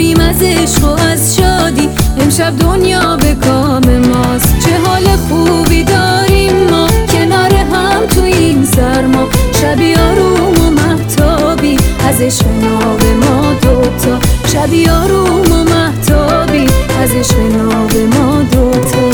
بگیم از عشق و از شادی، امشب دنیا به کام ماست. چه حال خوبی داریم ما کنار هم تو این سرما، شبی آروم و مهتابی از عشق ناب ما دوتا، شبی آروم و مهتابی از عشق ناب ما دوتا.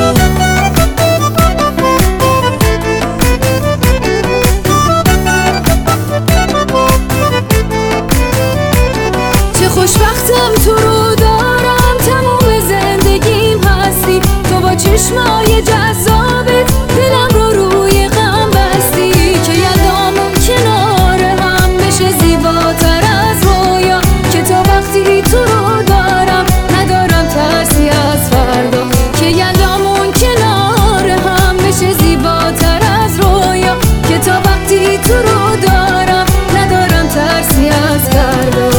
چه خوشبختم تو رو دارم، تموم زندگیم هستی، تو با چشمای جذابت دلم رو روی غم بستی. که یلدامون کنار هم بشه زیباتر از رویا، که تا وقتی تو رو دارم ندارم ترسی از فردا. که یلدامون کنار هم بشه زیباتر از رویا، که تا وقتی تو رو دارم ندارم ترسی از فردا.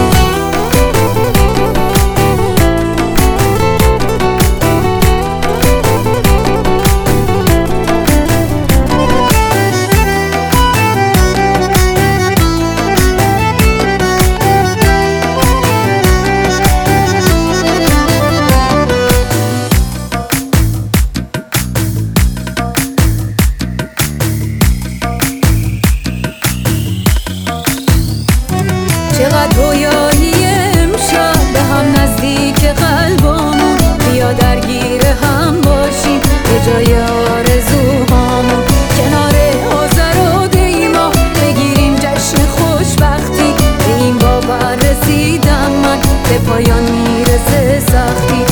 چقدر رویایی امشب به هم نزدیک قلبامون، بیا درگیر هم باشیم به جای آرزوهامون. کنار آذر و دیما بگیریم جشن خوشبختی، به این باور رسیدم من به پایان میرسه سختی.